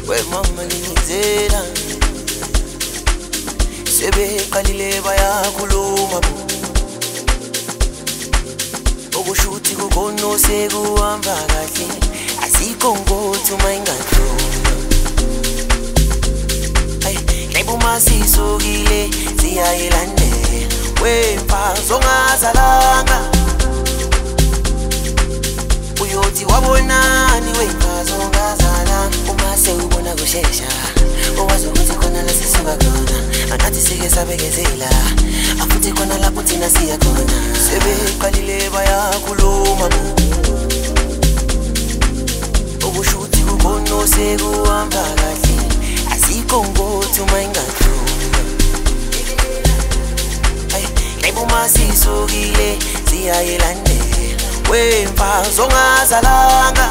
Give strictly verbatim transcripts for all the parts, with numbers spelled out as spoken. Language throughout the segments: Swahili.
wemama ngizela sebeqalile bayakhuluma okushuthi kukhona sekuhamba kahle asikho ngothu mayingadlula ay lebu masisukile siyayilandela wemfazi ongazalanga uyothi wabonani wemfazi ongazalanga uma sewubona kushesha owazi ukuthi khona la sisuka khona anathi sike sabekezela afuthi khona lapho thina siya khona sebeqalile bayakhuluma okushuthi kukhona sekuhamba kahle asikho ngothu mayingadlula ay lebu masisukile siyayilandela wemfazi ongazalanga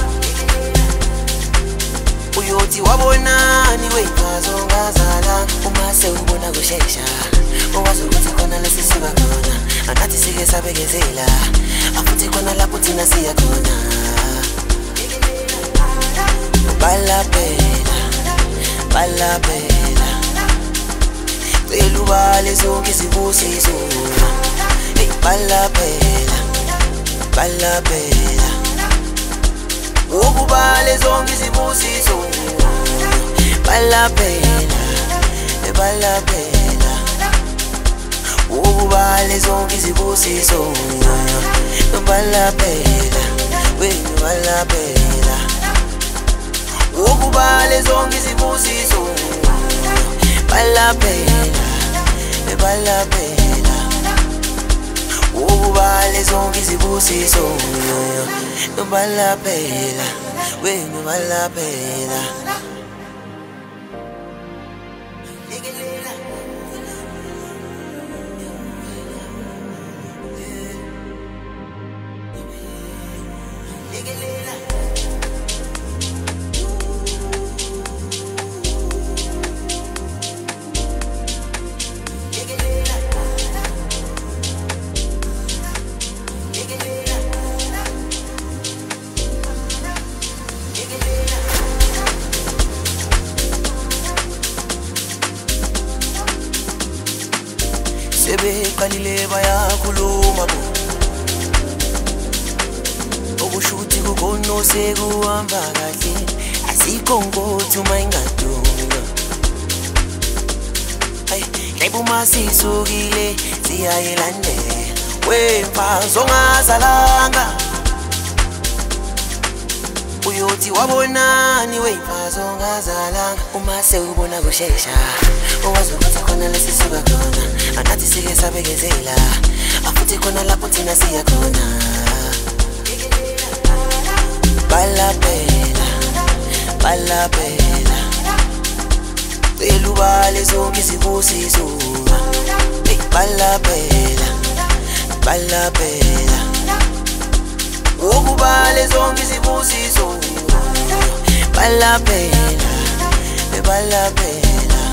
uyothi wabonani wemfazi ongazalanga uma sewubona kushesha owazi ukuthi khona la sisuka khona anathi sike sabekezela afuthi khona lapho thina siya khona balapela balapela cela ubale zonke izibusiso hey balapela balapela ukubale zonke izibusiso balapela balapela ukubale zonke izibusiso balapela wena balapela ukubale zonke izibusiso balapela balapela ukubale zonke izibusiso balapela wena balapela sebeqalile bayakhuluma okushuthi kukhona sekuhamba kahle asikho ngothu mayingadlula ay lebu masisukile siyayilandela wemfazi ongazalanga uyothi wabonani wemfazi ongazalanga uma sewubona kushesha owazi ukuthi khona la sisuka khona anathi sike sabekezela afuthi khona lapho thina siya khona balapela balapela cela ubale zonke izibusiso hey balapela balapela ukubale zonke izibusiso balapela balapela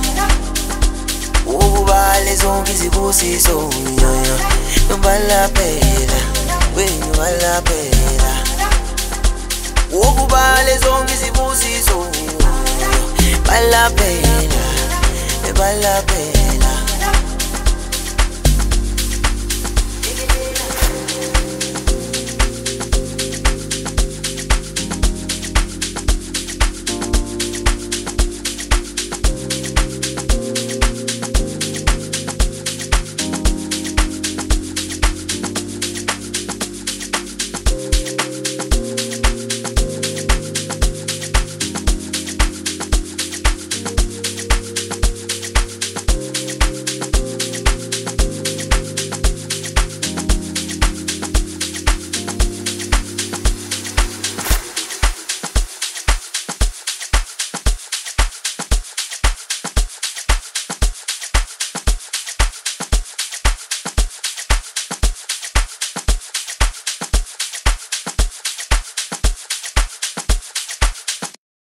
ukubale zonke izibusiso balapela wena balapela ukubale zonke izibusiso balapela balapela